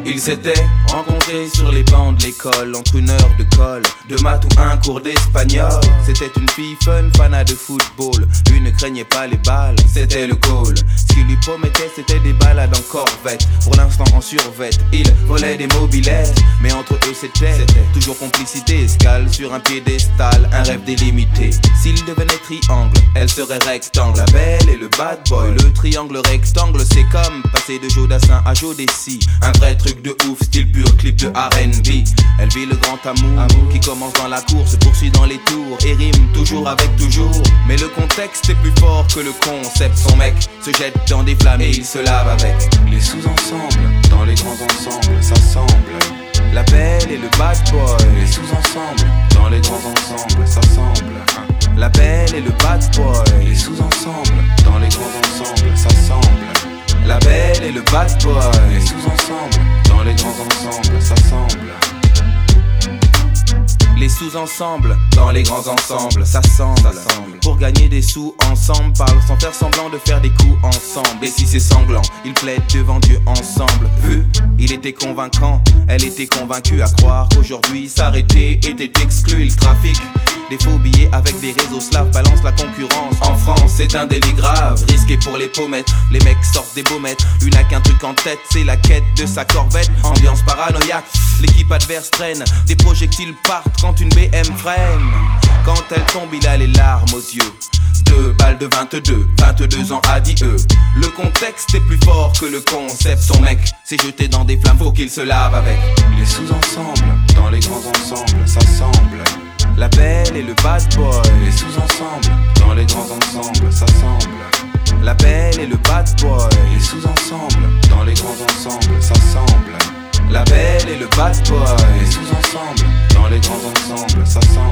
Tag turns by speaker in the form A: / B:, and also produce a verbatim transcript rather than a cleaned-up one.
A: Ils s'étaient rencontrés sur les bancs de l'école, entre une heure de colle, de maths ou un cours d'espagnol. C'était une fille fun, fanat de football. Lui ne craignait pas les balles, c'était le goal. Ce qu'il lui promettait, c'était des balades en corvette. Pour l'instant en survette, il volait des mobilettes. Mais entre eux c'était, c'était toujours complicité. Escale sur un piédestal, un rêve délimité. S'il devenait triangle, elle serait rectangle. La belle et le bad boy, le triangle rectangle, c'est comme passer de Jodassin à Jodeci. Un vrai truc de ouf, style pur clip de R and B. Elle vit le grand amour, amour qui commence dans la cour, se poursuit dans les tours et rime toujours avec toujours. Mais le contexte est plus fort que le concept. Son mec se jette dans des flammes et il se lave avec.
B: Les sous-ensembles, dans les grands ensembles, s'assemblent.
A: La belle et le bad boy.
B: Les sous-ensembles, dans les grands ensembles, s'assemblent.
A: La belle et le bad boy.
B: Les sous-ensembles, dans les grands ensembles, s'assemblent.
A: La belle et le bad boy.
B: Les sous-ensembles, dans les grands ensembles, s'assemblent.
A: Les sous-ensembles, dans les grands ensembles, s'assemblent. Pour gagner des sous ensemble, parlent sans faire semblant de faire des coups ensemble. Et si c'est sanglant, ils plaident devant Dieu ensemble. Vu, il était convaincant, elle était convaincue à croire qu'aujourd'hui s'arrêter était exclu. Il trafique des faux billets avec des réseaux slaves, balance la concurrence. En France, c'est un délit grave, risqué pour les pommettes. Les mecs sortent des baumettes, une a qu'un truc en tête, c'est la quête de sa corvette. Ambiance paranoïaque, l'équipe adverse traîne, des projectiles partent quand une B M freine. Quand elle tombe, il a les larmes aux yeux. Deux balles de vingt-deux, vingt-deux ans a dit eux. Le contexte est plus fort que le concept. Son mec s'est jeté dans des flammes, faut qu'il se lave avec.
B: Les sous-ensembles, dans les grands ensembles, s'assemblent.
A: La belle et le bad boy.
B: Les sous-ensembles, dans les grands ensembles, s'assemblent.
A: La belle et le bad boy.
B: Les sous-ensembles, dans les grands ensembles, s'assemblent.
A: La belle et le bad boy.
B: Les sous-ensembles, dans les grands ensembles, s'assemblent.